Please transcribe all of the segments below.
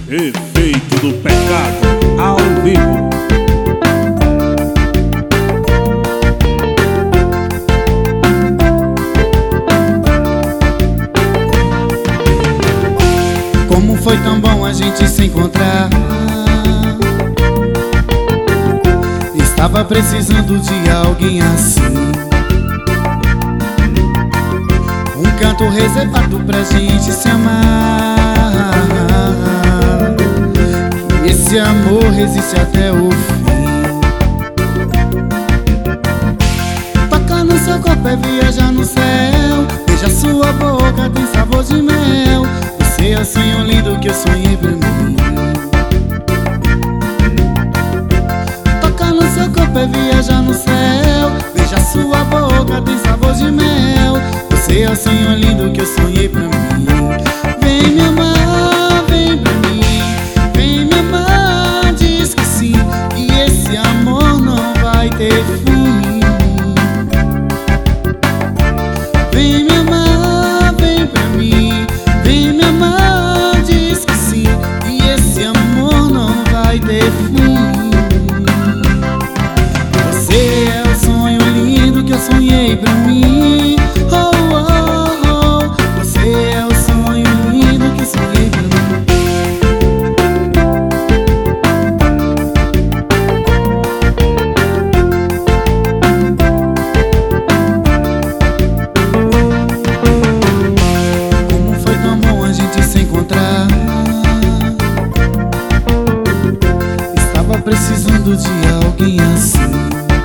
Efeito do pecado ao vivo. Como foi tão bom a gente se encontrar. Estava precisando de alguém assim, um canto reservado pra gente se amar. Que esse amor resiste até o fim. Tocar no seu corpo é viajar no céu. Beija sua boca, tem sabor de mel. Você é o sonho lindo que eu sonhei pra mim. Tocar no seu corpo é viajar no céu. Beija sua boca, tem sabor de mel. Você é o sonho lindo que eu sonhei pra mim. Vem me amar, vem pra mim. Vem me amar, diz que sim. Que esse amor não vai ter fim. Vem me amar, vem pra mim. Vem me amar, diz que sim. Que esse amor não vai ter fim. Você é o sonho lindo que eu sonhei pra mim. Oh, oh, oh. Você é o sonho lindo que eu sonhei pra mim. Como foi tão bom a gente se encontrar. Estava precisando de alguém assim,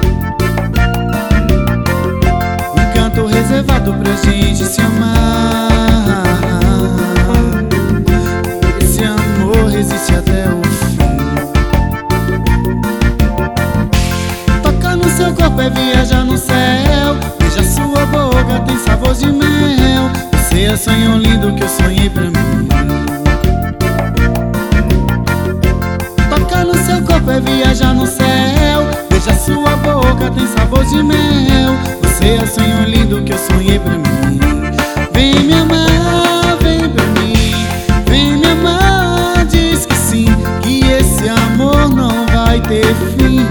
um canto reservado pra gente se amar. Esse amor resiste até o fim. Tocar no seu corpo é viajar no céu. Beija sua boca, tem sabor de mel. Você é o sonho lindo que eu sonhei pra mim. Tocar no seu corpo é viajar no céu. Beija sua boca, tem sabor de mel. Você é o sonho lindo que eu sonhei pra mim. Vem me amar, vem pra mim. Vem me amar, diz que sim. Que esse amor não vai ter fim.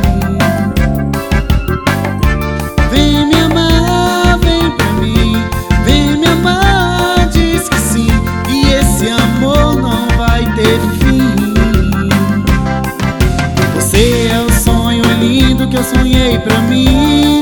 Vem me amar, vem pra mim. Vem me amar, diz que sim. Que esse amor não vai ter fim. Você é o sonho lindo que eu sonhei pra mim.